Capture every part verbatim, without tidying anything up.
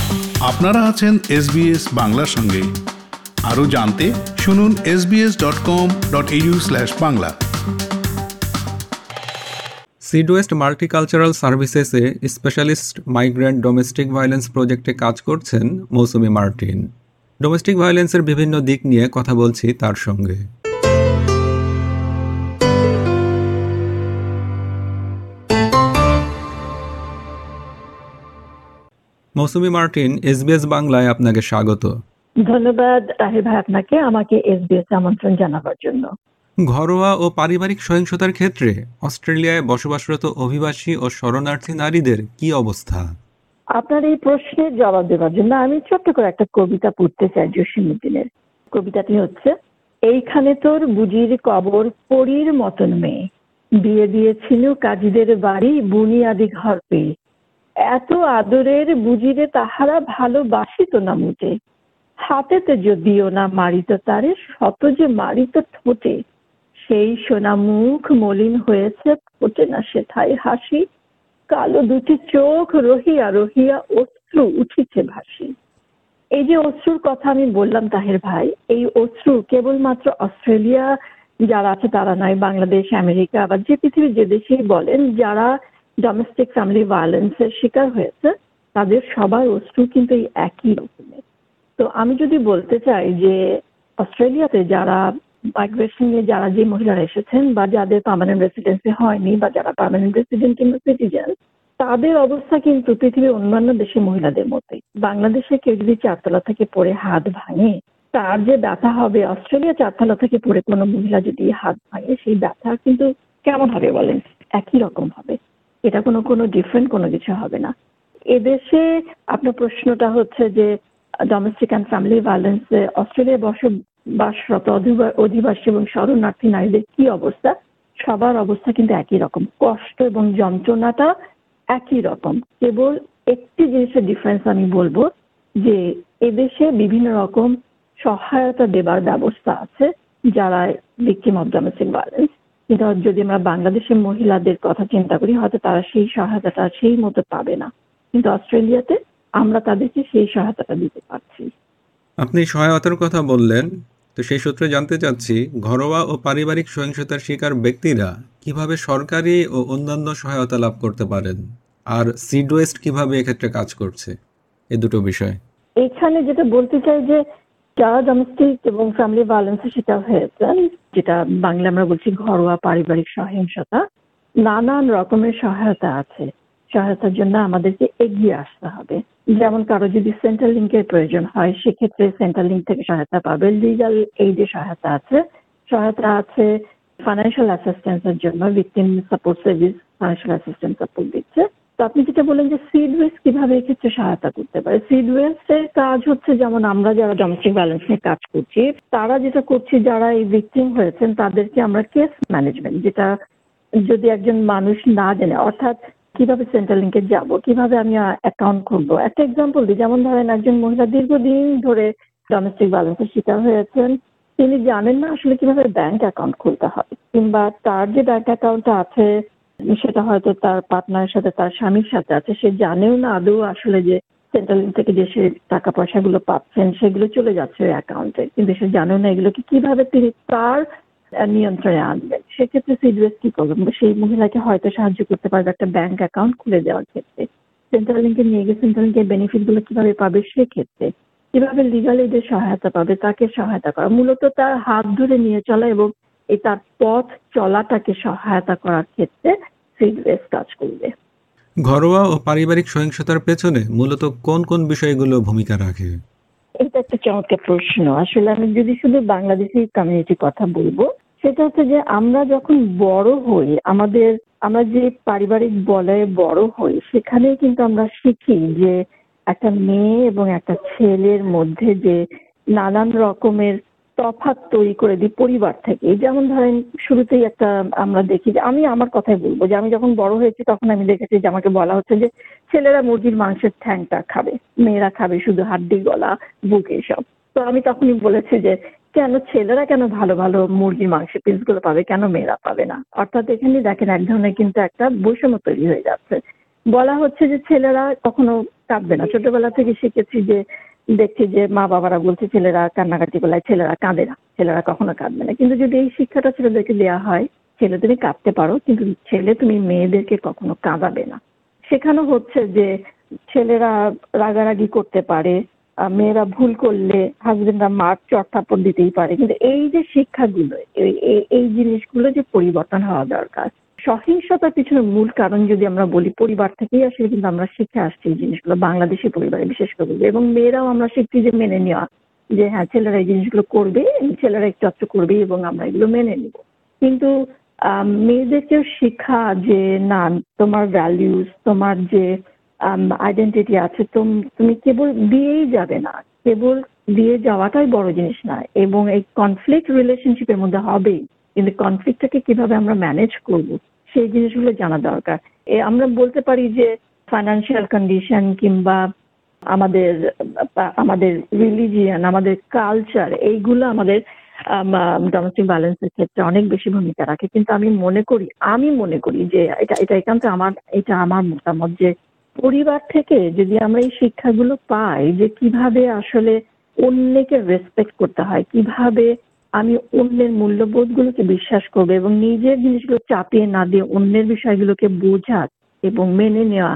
আপনারা আছেন এসবিএস বাংলার সঙ্গে। আরও জানতে শুনুন S B S dot com dot A U slash Bangla. SydWest multicultural সার্ভিসেসে স্পেশালিস্ট মাইগ্রেন্ট ডোমেস্টিক ভায়োলেন্স প্রজেক্টে কাজ করছেন মৌসুমী মার্টিন। ডোমেস্টিক ভায়োলেন্সের বিভিন্ন দিক নিয়ে কথা বলছি তার সঙ্গে। মৌসুমী মার্টিন, এসবিএস বাংলায় আপনাকে স্বাগত। ধন্যবাদ তাহির ভাই আপনাকে আমাকে এসবিএস আমন্ত্রণ জানাবার জন্য। ঘরোয়া ও পারিবারিক সহিংসতার ক্ষেত্রে অস্ট্রেলিয়ায় বসবাসরত অভিবাসী ও শরণার্থী নারীদের কি অবস্থা? আপনার এই প্রশ্নের জবাব দেওয়ার জন্য আমি ছোট্ট করে একটা কবিতা পড়তে চাই জসীমউদ্দিনের। কবিতাটি হচ্ছে, এইখানে তোর বুজির কবর পরীর মতন মেয়ে, বিয়ে দিয়েছিল কাজীদের বাড়ি বুনিয়াদি ঘর পেয়ে, এত আদরের বুজিরে তাহারা ভালোবাসিত না মুটে, হাতেতে যদিও না মারিত তারে, শত যে মারিত ঠোঁটে, সেই সোনা মুখ মলিন হয়েছে, ফোটে না সেথায় হাসি, কালো দুটি চোখ রহিয়া রহিয়া অশ্রু উঠিছে ভাসি। এই যে অশ্রুর কথা আমি বললাম তাহের ভাই, এই অশ্রু কেবলমাত্র অস্ট্রেলিয়া যারা আছে তারা নয়, বাংলাদেশ, আমেরিকা বা যে পৃথিবীর যে দেশেই বলেন, যারা ডোমেস্টিক ফ্যামিলি ভায়োলেন্সের শিকার হয়েছে তাদের সবার অশ্রু কিন্তু এই একই রকমের। তো আমি যদি বলতে চাই যে অস্ট্রেলিয়াতে যারা মাইগ্রেশনে যারা যে মহিলারা এসেছেন বা যাদের পার্মানেন্ট রেসিডেন্সি হয়নি বা যারা পার্মানেন্ট রেসিডেন্ট কিংবা সিটিজেন, তাদের অবস্থা কিন্তু পৃথিবীর অন্যান্য দেশের মহিলাদের মতোই। বাংলাদেশে কেউ যদি চারতলা থেকে পড়ে হাত ভাঙে তার যে ব্যথা হবে, অস্ট্রেলিয়া চারতলা থেকে পড়ে কোনো মহিলা যদি হাত ভাঙে সেই ব্যথা কিন্তু কেমন হবে বলেন? একই রকম হবে। এটা কোনো কোনো ডিফারেন্ট কোনো কিছু হবে না। এদেশে আপনার প্রশ্নটা হচ্ছে যে ডোমেস্টিক অ্যান্ড ফ্যামিলি ভায়োলেন্সে অস্ট্রেলিয়ায় বসবাসরত অধিবাসী এবং শরণার্থী নারীদের কি অবস্থা? সবার অবস্থা কিন্তু একই রকম, কষ্ট এবং যন্ত্রণাটা একই রকম। কেবল একটি জিনিসের ডিফারেন্স আমি বলবো যে এদেশে বিভিন্ন রকম সহায়তা দেবার ব্যবস্থা আছে যারা ভিকটিম অফ ডোমেস্টিক ভায়োলেন্স। কিন্তু যদি আমরা বাংলাদেশের মহিলাদের কথা চিন্তা করি, হয়তো তারা সেই সহায়তাটা সেই মতো পাবে না, কিন্তু অস্ট্রেলিয়াতে আমরা তাদেরকে সেই সহায়তাটা দিতে পারছি। আপনি সহায়তার কথা বললেন, তো সেই সূত্রে জানতে চাচ্ছি, ঘরোয়া ও পারিবারিক সহিংসতার শিকার ব্যক্তিরা কিভাবে সরকারি ও অন্যান্য সহায়তা লাভ করতে পারেন, আর সিডওয়েস্ট কিভাবে এক্ষেত্রে কাজ করছে, এই দুটো বিষয়। এখানে যেটা বলতে চাই যে যারা ডোমেস্টিক এবং ফ্যামিলি ভায়োলেন্সের শিকার হয়েছেন, যেটা বাংলা আমরা বলছি ঘরোয়া পারিবারিক সহিংসতা, নানান রকমের সহায়তা আছে। সহায়তার জন্য আমাদেরকে এগিয়ে আসতে হবে। যেমন কারো যদি সেন্ট্রাল লিঙ্কের প্রয়োজন হয়, সেক্ষেত্রে সেন্ট্রাল লিঙ্ক থেকে সহায়তা পাবে। লিগাল এইডের সহায়তা আছে, সহায়তা আছে ফাইন্যান্সিয়াল অ্যাসিস্ট্যান্সের জন্য, victim support service financial assistance support দিচ্ছে। তো আপনি যেটা বলেন যে সিডওয়েস্ট কিভাবে এক্ষেত্রে সহায়তা করতে পারে, সিডওয়েস্টের কাজ হচ্ছে যেমন আমরা যারা ডোমেস্টিক ভায়োলেন্স নিয়ে কাজ করছি, তারা যেটা করছি যারা এই ভিকটিম হয়েছেন তাদেরকে আমরা কেস ম্যানেজমেন্ট, যেটা যদি একজন মানুষ না জানে, অর্থাৎ কিভাবে সেন্ট্রাল লিঙ্কে যাব, কিভাবে আমি অ্যাকাউন্ট খুলবো। একটা এক্সাম্পল দিই, যেমন ধরেন একজন মহিলা দীর্ঘদিন ধরে ডোমেস্টিক ভায়োলেন্সের শিকার হয়েছেন, তিনি জানেন না আসলে কিভাবে ব্যাংক অ্যাকাউন্ট খুলতে হয়, কিংবা তার যে ব্যাংক অ্যাকাউন্টটা আছে সেটা হয়তো তার পার্টনারের সাথে, তার স্বামীর সাথে আছে, সে জানেও না আদৌ আসলে যে সেন্ট্রাল লিঙ্ক থেকে যে সে টাকা পয়সাগুলো পাচ্ছেন সেগুলো চলে যাচ্ছে ওই অ্যাকাউন্টে, কিন্তু সে জানেও না এগুলোকে কিভাবে তিনি তার নিয়ন্ত্রণে আনবেন। সেক্ষেত্রে সিডওয়েস্ট কি করবেন? সেই মহিলাকে হয়তো সাহায্য করতে পারবে একটা ব্যাংক অ্যাকাউন্ট খুলে দেওয়ার ক্ষেত্রে, সেন্ট্রাল লিঙ্কে নিয়ে গিয়ে সেন্ট্রাল লিঙ্কের বেনিফিট গুলো কিভাবে পাবে, সেক্ষেত্রে কিভাবে লিগাল এদের সহায়তা পাবে, তাকে সহায়তা করা, মূলত তার হাত ধরে নিয়ে চলা এবং এই তার পথ চলাটাকে সহায়তা করার ক্ষেত্রে সিডওয়েস্ট কাজ করবে। ঘরোয়া ও পারিবারিক সহিংসতার পেছনে মূলত কোন কোন বিষয়গুলো ভূমিকা রাখে? এটা একটা চমৎকার প্রশ্ন। আসলে আমি যদি শুধু বাংলাদেশি কমিউনিটির কথা বলবো, সেটা হচ্ছে যে আমরা যখন বড় হই, আমাদের আমরা যে পারিবারিক বলয়ে বড় হই, সেখানেই কিন্তু আমরা শিখি যে একটা মেয়ে এবং একটা ছেলের মধ্যে যে নানান রকমের তফাৎ তৈরি করে দিই পরিবার থেকে। যেমন ধরেন শুরুতেই একটা আমরা দেখি যে, আমি আমার কথাই বলবো যে আমি যখন বড় হয়েছি তখন আমি দেখেছি যে আমাকে বলা হচ্ছে যে ছেলেরা মুরগির মাংসের ঠ্যাংটা খাবে, মেয়েরা খাবে শুধু হাড্ডি, গলা, বুক, এসব। তো আমি তখনই বলেছি যে কেন ছেলেরা কেন ভালো ভালো মুরগির মাংসের পিসগুলো পাবে, কেন মেয়েরা পাবে না? অর্থাৎ এখানে দেখেন এক ধরনের কিন্তু একটা বৈষম্য তৈরি হয়ে যাচ্ছে বলা হচ্ছে যে ছেলেরা কখনো কাঁদবে না। ছোটবেলা থেকে শিখেছি যে দেখছি যে মা বাবারা বলছে ছেলেরা কান্নাকাটি করলে ছেলেরা কাঁদে না, ছেলেরা কখনো কাঁদবে না। কিন্তু যদি এই শিক্ষাটা ছেলেদেরকে দেওয়া হয়, ছেলে তুমি কাঁদতে পারো কিন্তু ছেলে তুমি মেয়েদেরকে কখনো কাঁদাবে না, শেখানো হচ্ছে যে ছেলেরা রাগারাগি করতে পারে, আহ, মেয়েরা ভুল করলে হাজবেন্ডরা মার চট থাপ্পড় দিতেই পারে। কিন্তু এই যে শিক্ষাগুলো, এই- এই- এই জিনিসগুলো যে পরিবর্তন হওয়া দরকার। সহিংসতার পিছনে মূল কারণ যদি আমরা বলি পরিবার থেকেই আসলে কিন্তু আমরা শিখে আসছি এই জিনিসগুলো, বাংলাদেশি পরিবারে বিশেষ করে বলবো। এবং মেয়েরাও আমরা শিখছি যে মেনে নেওয়া, যে হ্যাঁ ছেলেরা এই জিনিসগুলো করবে, ছেলেরা একটু একটু করবে এবং আমরা এগুলো মেনে নিব। কিন্তু আহ, মেয়েদেরকেও শেখা যে না, তোমার ভ্যালিউজ, তোমার যে আইডেন্টিটি আছে, তুম- তুমি কেবল দিয়েই যাবে না, কেবল দিয়ে যাওয়াটাই বড় জিনিস না, এবং এই কনফ্লিক্ট রিলেশনশিপের মধ্যে হবেই, কিন্তু কনফ্লিক্টটাকে কিভাবে আমরা ম্যানেজ করব সেই জিনিসগুলো জানা দরকার। এ আমরা বলতে পারি যে ফাইন্যান্সিয়াল কন্ডিশন কিংবা আমাদের আহ, আমাদের রিলিজিয়ান, আমাদের কালচার, এইগুলো আমাদের ডোমেস্টিক ভায়োলেন্সের ক্ষেত্রে অনেক বেশি ভূমিকা রাখে। কিন্তু আমি মনে করি আমি মনে করি যে এটা এটা একান্ত আমার এটা আমার মতামত যে পরিবার থেকে যদি আমরা এই শিক্ষাগুলো পাই যে কিভাবে আসলে অন্যকে রেসপেক্ট করতে হয়, কিভাবে আমি অন্যের মূল্যবোধগুলোকে বিশ্বাস করবো এবং নিজের জিনিসগুলো চাপিয়ে না দিয়ে অন্যের বিষয়গুলোকে বোঝা এবং মেনে নেওয়া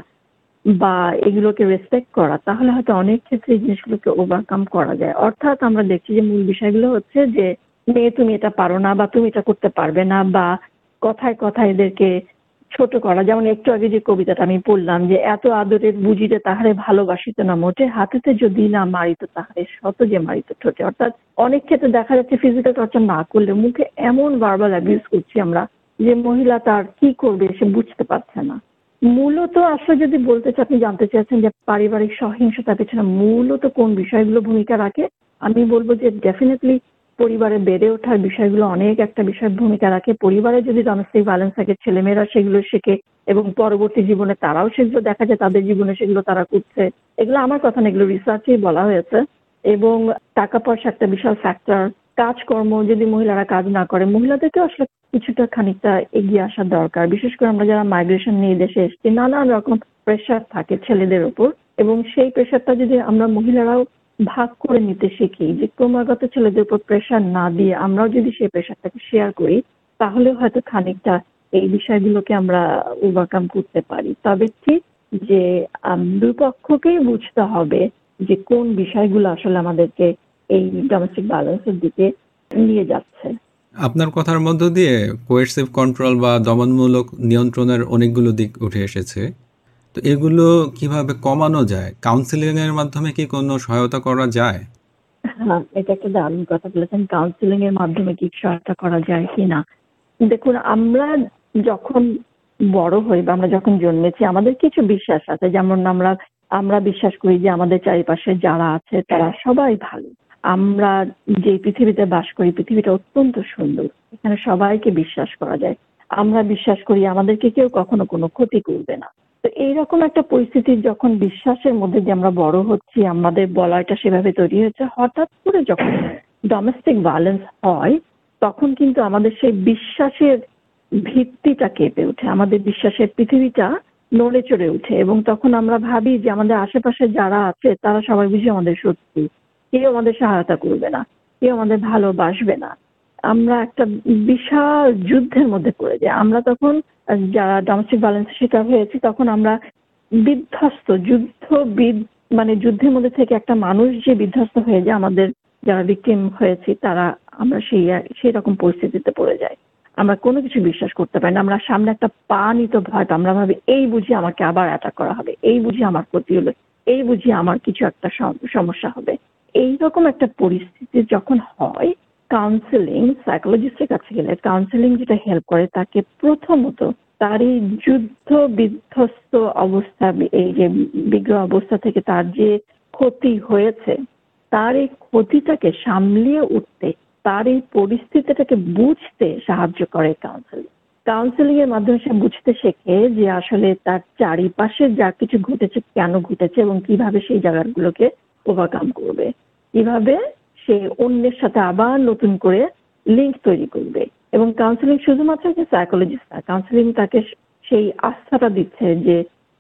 বা এগুলোকে রেসপেক্ট করা, তাহলে হয়তো অনেক ক্ষেত্রে এই জিনিসগুলোকে ওভারকাম করা যায়। অর্থাৎ আমরা দেখছি যে মূল বিষয়গুলো হচ্ছে যে মেয়ে তুমি এটা পারো না বা তুমি এটা করতে পারবে না, বা কথায় কথায় এদেরকে ছোট করা। যেমন একটু আগে যে কবিতাটা আমি পড়লাম যে এত আদরের বুঝিতে তাহারে ভালোবাসিত না মোটে, হাতেতে যদি না মারিত তাহারে শত যে মারিত ঠোঁটে। অর্থাৎ অনেক ক্ষেত্রে দেখা যাচ্ছে ফিজিক্যাল টর্চার না করলে মুখে এমন ভার্বাল অ্যাবিউজ করছি আমরা যে মহিলা তার কি করবে সে বুঝতে পারছে না। মূলত আসলে যদি বলতে চাই, আপনি জানতে চাচ্ছেন যে পারিবারিক সহিংসতার পেছনে মূলত কোন বিষয়গুলো ভূমিকা রাখে, আমি বলবো যে ডেফিনেটলি পরিবারে বেড়ে ওঠার বিষয়গুলো অনেক একটা বিষয় ভূমিকা রাখে। পরিবারে যদি ডোমেস্টিক ভায়োলেন্স থাকে, ছেলেমেয়েরা সেগুলো শেখে এবং পরবর্তী জীবনে তারাও সেগুলো দেখা যায় তাদের জীবনে সেগুলো তারা করছে। এগুলো আমার কথা না, এগুলো রিসার্চেই বলা হয়েছে। এবং টাকা পয়সা একটা বিশাল ফ্যাক্টর। কাজকর্ম যদি মহিলারা কাজ না করে, মহিলাদেরকে আসলে কিছুটা খানিকটা এগিয়ে আসা দরকার। বিশেষ করে আমরা যারা মাইগ্রেশন নিয়ে দেশে এসেছি, নানান রকম প্রেশার থাকে ছেলেদের উপর, এবং সেই প্রেশারটা যদি আমরা মহিলারাও ভাগ করে নিতে শিখি, যে ক্রমাগত ছেলেদের উপর প্রেশার না দিয়ে আমরাও যদি সেই প্রেশারটাকে শেয়ার করি, তাহলে হয়তো খানিকটা এই বিষয়গুলোকে আমরা ওভারকাম করতে পারি। তবে ঠিক যে আম, দুই পক্ষকেই বুঝতে হবে যে কোন বিষয়গুলো আসলে আমাদেরকে এই ডোমেস্টিক ভায়োলেন্সের দিকে নিয়ে যাচ্ছে। আপনার কথার মধ্য দিয়ে কোয়েরসিভ কন্ট্রোল বা দমনমূলক নিয়ন্ত্রণের অনেকগুলো দিক উঠে এসেছে। তো এগুলো কিভাবে কমানো যায়? কাউন্সিলিং এর মাধ্যমে কি কোনো সহায়তা করা যায়? হ্যাঁ, এটা একটা দারুণ কথা বলেছেন। কাউন্সিলিং এর মাধ্যমে কি সহায়তা করা যায় কিনা, দেখুন আমরা যখন বড় হই বা আমরা যখন জন্মেছি আমাদের কিছু বিশ্বাস আছে। যেমন আমরা আমরা বিশ্বাস করি যে আমাদের চারিপাশে যারা আছে তারা সবাই ভালো। আমরা যে পৃথিবীতে বাস করি পৃথিবীটা অত্যন্ত সুন্দর, এখানে সবাইকে বিশ্বাস করা যায়। আমরা বিশ্বাস করি আমাদেরকে কেউ কখনো কোনো ক্ষতি করবে না। তো এইরকম একটা পরিস্থিতির যখন বিশ্বাসের মধ্যে দিয়ে আমরা বড় হচ্ছি, আমাদের বলয়টা সেভাবে তৈরি হয়েছে, হঠাৎ করে যখন ডোমেস্টিক ভায়োলেন্স হয় তখন কিন্তু আমাদের সেই বিশ্বাসের ভিত্তিটা কেঁপে ওঠে, আমাদের বিশ্বাসের পৃথিবীটা নড়ে চড়ে ওঠে, এবং তখন আমরা ভাবি যে আমাদের আশেপাশে যারা আছে তারা সবাই বুঝি আমাদের শত্রু, কেউ আমাদের সহায়তা করবে না, কেউ আমাদের ভালোবাসবে না। আমরা একটা বিশাল যুদ্ধের মধ্যে পড়ে যাই। আমরা তখন আহ, যারা ডোমেস্টিক ভায়োলেন্সের শিকার হয়েছি তখন আমরা বিধ্বস্ত, যুদ্ধ বিদ- মানে যুদ্ধের মধ্যে থেকে একটা মানুষ যে বিধ্বস্ত হয়ে যায়, আমাদের যারা ভিকটিম হয়েছি তারা, আমরা সেই সেই রকম পরিস্থিতিতে পড়ে যাই। আমরা কোনো কিছু বিশ্বাস করতে পারি না, আমরা সামনে একটা পা নিতে ভয় পাই। আমরা ভাবি এই বুঝি আমাকে আবার অ্যাটাক করা হবে, এই বুঝি আমার ক্ষতি হলো, এই বুঝি আমার কিছু একটা সম- সমস্যা হবে। এইরকম একটা পরিস্থিতি যখন হয়, কাউন্সেলিং, সাইকোলজিস্টের কাছে গেলে কাউন্সেলিং যেটা হেল্প করে তাকে প্রথমত তার এই যুদ্ধ বিধ্বস্ত অবস্থা, এই যে বিগ্রহ অবস্থা থেকে তার যে ক্ষতি হয়েছে, তার এই ক্ষতিটাকে সামলিয়ে উঠতে, তার এই পরিস্থিতিটাকে বুঝতে সাহায্য করে কাউন্সেলিং। কাউন্সেলিং এর মাধ্যমে সে বুঝতে শেখে যে আসলে তার চারিপাশে যা কিছু ঘটেছে কেন ঘটেছে এবং কিভাবে সেই জায়গাগুলোকে ওভারকাম করবে, কিভাবে সে অন্যের সাথে আবার নতুন করে লিঙ্ক তৈরি করবে। এবং কাউন্সেলিং শুধুমাত্র যে সাইকোলজিস্ট না, কাউন্সেলিং তাকে সেই আস্থাটা দিচ্ছে যে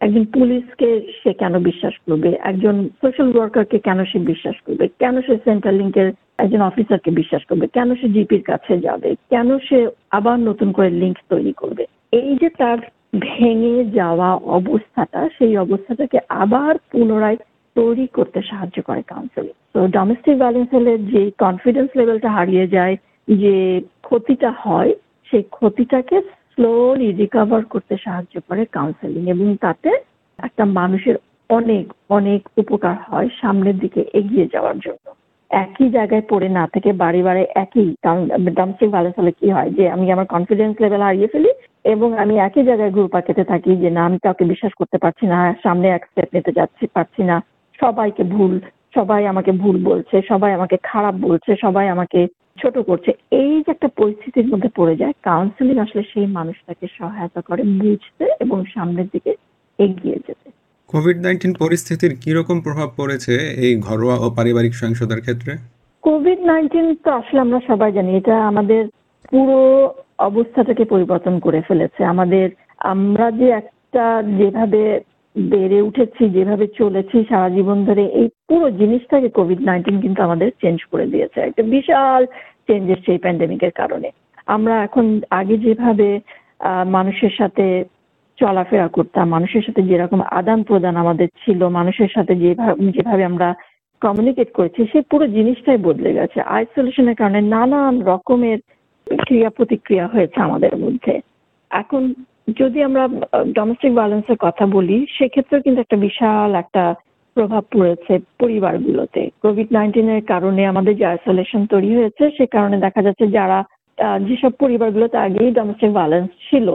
একজন পুলিশকে সে কেন বিশ্বাস করবে, একজন সোশ্যাল ওয়ার্কারকে কেন সে বিশ্বাস করবে, কেন সে সেন্ট্রাল লিঙ্কের একজন অফিসারকে বিশ্বাস করবে, কেন সে জিপির কাছে যাবে, কেন সে আবার নতুন করে লিঙ্ক তৈরি করবে। এই যে তার ভেঙে যাওয়া অবস্থাটা, সেই অবস্থাটাকে আবার পুনরায় তৈরি করতে সাহায্য করে কাউন্সেলিং। তো ডোমেস্টিক ভায়োলেন্স হলে যে কনফিডেন্স লেভেলটা হারিয়ে যায়, যে ক্ষতিটা হয়, সেই ক্ষতিটাকে স্লোলি রিকভার করতে সাহায্য করে কাউন্সেলিং, এবং তাতে একটা মানুষের অনেক অনেক উপকার হয় সামনের দিকে এগিয়ে যাওয়ার জন্য। একই জায়গায় পড়ে না থেকে বাড়ি বাড়ি একই, কারণ ডোমেস্টিক ভায়োলেন্স হলে কি হয় যে আমি আমার কনফিডেন্স লেভেল হারিয়ে ফেলি এবং আমি একই জায়গায় ঘুরপা খেতে থাকি যে না আমি কাউকে বিশ্বাস করতে পারছি না, সামনে এক স্টেপ নিতে যাচ্ছি পারছি না, সবাইকে ভুল, সবাই আমাকে ভুল বলছে, সবাই আমাকে খারাপ বলছে, সবাই আমাকে ছোট করছে। এই যে একটা পরিস্থিতির মধ্যে পড়ে যায়, কাউন্সেলিং আসলে সেই মানুষটাকে সহায়তা করে বুঝতে এবং সামনের দিকে এগিয়ে যেতে। কোভিড নাইন্টিন পরিস্থিতির কিরকম প্রভাব পড়েছে এই ঘরোয়া ও পারিবারিক সহিংসতার ক্ষেত্রে? কোভিড নাইন্টিন তো আসলে আমরা সবাই জানি এটা আমাদের পুরো অবস্থাটাকে পরিবর্তন করে ফেলেছে। আমাদের আমরা যে একটা যেভাবে বেড়ে উঠেছি, যেভাবে চলেছি সারা জীবন ধরে, এই পুরো জিনিসটাকে কোভিড নাইন্টিন কিন্তু আমাদের চেঞ্জ করে দিয়েছে। একটা বিশাল চেঞ্জ এসছে এই প্যান্ডেমিকের কারণে। আমরা এখন আগে যেভাবে আহ মানুষের সাথে চলাফেরা করতাম, মানুষের সাথে যেরকম আদান প্রদান আমাদের ছিল, মানুষের সাথে যেভাবে যেভাবে আমরা কমিউনিকেট করেছি, সেই পুরো জিনিসটাই বদলে গেছে। আইসোলেশনের কারণে নানান রকমের ক্রিয়া প্রতিক্রিয়া হয়েছে আমাদের মধ্যে। এখন যদি আমরা ডোমেস্টিক ভায়োলেন্সের কথা বলি, সেক্ষেত্রেও কিন্তু একটা বিশাল একটা প্রভাব পড়েছে পরিবারগুলোতে। কোভিড নাইন্টিনের কারণে আমাদের যে আইসোলেশন তৈরি হয়েছে, সে কারণে দেখা যাচ্ছে যারা যেসব পরিবারগুলোতে আগেই ডোমেস্টিক ভায়োলেন্স ছিল,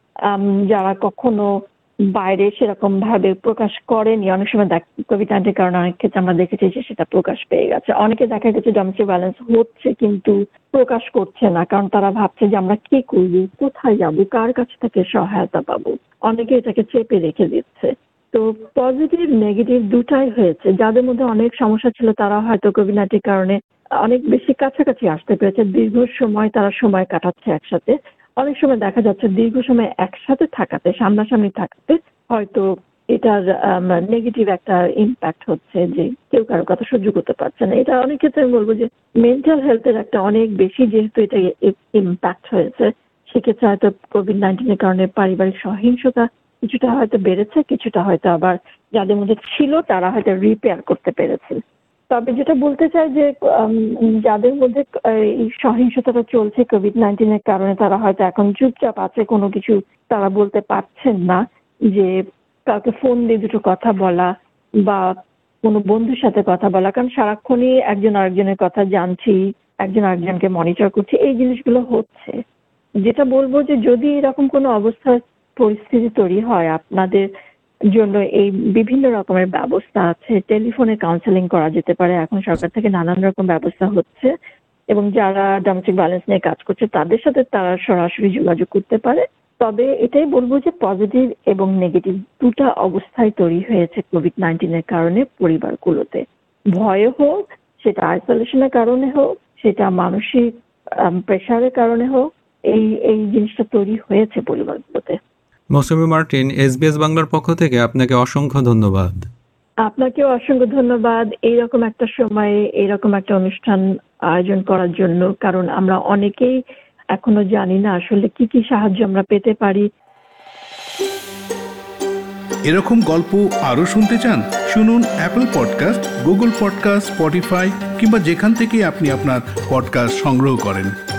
যারা কখনো বাইরে সেরকম ভাবে প্রকাশ করেনি, অনেক সময় কোভিড নাইন্টিনের কারণে অনেক ক্ষেত্রে আমরা দেখেছি যে সেটা প্রকাশ পেয়ে গেছে। অনেকে দেখা গেছে ডোমেস্টিক ভায়োলেন্স হচ্ছে কিন্তু প্রকাশ করছে না, কারণ তারা ভাবছে যে আমরা কি করবো, কোথায় যাবো, কার কাছ থেকে সহায়তা পাবো। অনেকে এটাকে চেপে রেখে দিচ্ছে। তো পজিটিভ নেগেটিভ দুটাই হয়েছে। যাদের মধ্যে অনেক সমস্যা ছিল তারা হয়তো কোভিড নাইন্টিনের কারণে অনেক বেশি কাছাকাছি আসতে পেরেছে, দীর্ঘ সময় তারা সময় কাটাচ্ছে একসাথে। অনেক সময় দেখা যাচ্ছে দীর্ঘ সময় একসাথে থাকাতে, সামনাসামনি থাকাতে হয়তো এটার নেগেটিভ একটা ইম্প্যাক্ট হচ্ছে যে কেউ কারো কথা সহ্য করতে পারছে না। এটা অনেক ক্ষেত্রে আমি বলবো যে মেন্টাল হেলথের একটা অনেক বেশি যেহেতু এটা ইম্প্যাক্ট হয়েছে, সেক্ষেত্রে হয়তো কোভিড নাইন্টিনের কারণে পারিবারিক সহিংসতা কিছুটা হয়তো বেড়েছে, কিছুটা হয়তো আবার যাদের মধ্যে ছিল তারা হয়তো রিপেয়ার করতে পেরেছে। তবে যেটা বলতে চাই যে যাদের মধ্যে এই সহিংসতাটা চলছে কোভিড নাইন্টিনের কারণে, তারা হয়তো এখন চুপচাপ আছে, কোনো কিছু তারা বলতে পারছেন না, যে কাউকে ফোন দিয়ে দুটো কথা বলা বা কোনো বন্ধুর সাথে কথা বলা, কারণ সারাক্ষণই একজন আরেকজনের কথা জানছি, একজন আরেকজনকে মনিটর করছি, এই জিনিসগুলো হচ্ছে। যেটা বলবো যে যদি এরকম কোনো অবস্থা পরিস্থিতি তৈরি হয়, আপনাদের জন্য এই বিভিন্ন রকমের ব্যবস্থা আছে। টেলিফোনে কাউন্সেলিং করা যেতে পারে, এখন সরকার থেকে নানান রকম ব্যবস্থা হচ্ছে, এবং যারা ডোমেস্টিক ভায়োলেন্স নিয়ে কাজ করছে তাদের সাথে তারা সরাসরি যোগাযোগ করতে পারে। তবে এটাই বলবো যে পজিটিভ এবং নেগেটিভ দুটা অবস্থায় তৈরি হয়েছে কোভিড নাইন্টিনের কারণে পরিবারগুলোতে। ভয়ে হোক, সেটা আইসোলেশনের কারণে হোক, সেটা মানসিক প্রেশারের কারণে হোক, এই এই জিনিসটা তৈরি হয়েছে পরিবারগুলোতে। মৌসুমী মার্টিন, এসবিএস বাংলার পক্ষ থেকে আপনাকে অসংখ্য ধন্যবাদ। আপনাকেও অসংখ্য ধন্যবাদ এইরকম একটা সময়ে এইরকম একটা অনুষ্ঠান আয়োজন করার জন্য, কারণ আমরা অনেকেই এখনো জানি না আসলে কি কি সাহায্য আমরা পেতে পারি। এরকম গল্প আরো শুনতে চান? শুনুন Apple podcast, Google podcast, Spotify কিংবা যেখান থেকে আপনি আপনার পডকাস্ট সংগ্রহ করেন।